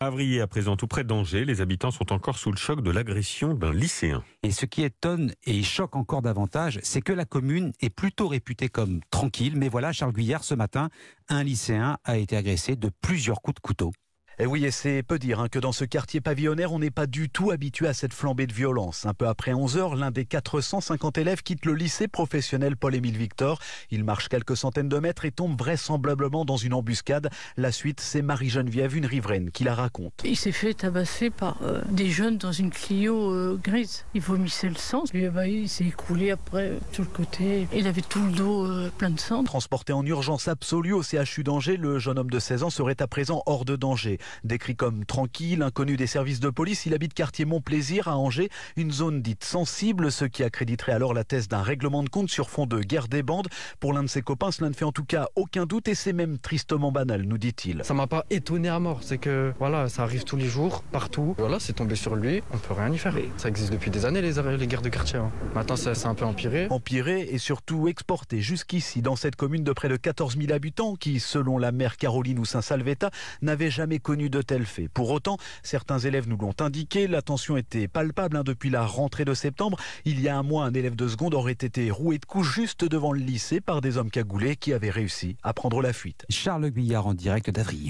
Avrier, à présent tout près d'Angers, les habitants sont encore sous le choc de l'agression d'un lycéen. Et ce qui étonne et choque encore davantage, c'est que la commune est plutôt réputée comme tranquille. Mais voilà, Charles Guyard, ce matin, un lycéen a été agressé de plusieurs coups de couteau. Et oui, et c'est peu dire que dans ce quartier pavillonnaire, on n'est pas du tout habitué à cette flambée de violence. Un peu après 11h, l'un des 450 élèves quitte le lycée professionnel Paul-Émile Victor. Il marche quelques centaines de mètres et tombe vraisemblablement dans une embuscade. La suite, c'est Marie-Geneviève, une riveraine, qui la raconte. Il s'est fait tabasser par des jeunes dans une Clio grise. Il vomissait le sang. Lui, il s'est écroulé après sur le côté. Il avait tout le dos plein de sang. Transporté en urgence absolue au CHU d'Angers, le jeune homme de 16 ans serait à présent hors de danger. Décrit comme tranquille, inconnu des services de police, il habite quartier Montplaisir à Angers, une zone dite sensible, ce qui accréditerait alors la thèse d'un règlement de compte sur fond de guerre des bandes. Pour l'un de ses copains, cela ne fait en tout cas aucun doute et c'est même tristement banal, nous dit-il. Ça m'a pas étonné à mort, c'est que voilà, ça arrive tous les jours, partout. Voilà, c'est tombé sur lui, on peut rien y faire. Ça existe depuis des années les guerres de quartier. Maintenant, c'est un peu empiré. Empiré et surtout exporté jusqu'ici dans cette commune de près de 14 000 habitants qui, selon la maire Caroline Houssin-Salvetta, n'avait jamais connu de tels faits. Pour autant, certains élèves nous l'ont indiqué, la tension était palpable depuis la rentrée de septembre. Il y a un mois, un élève de seconde aurait été roué de coups juste devant le lycée par des hommes cagoulés qui avaient réussi à prendre la fuite. Charles Guyard en direct d'Avrier.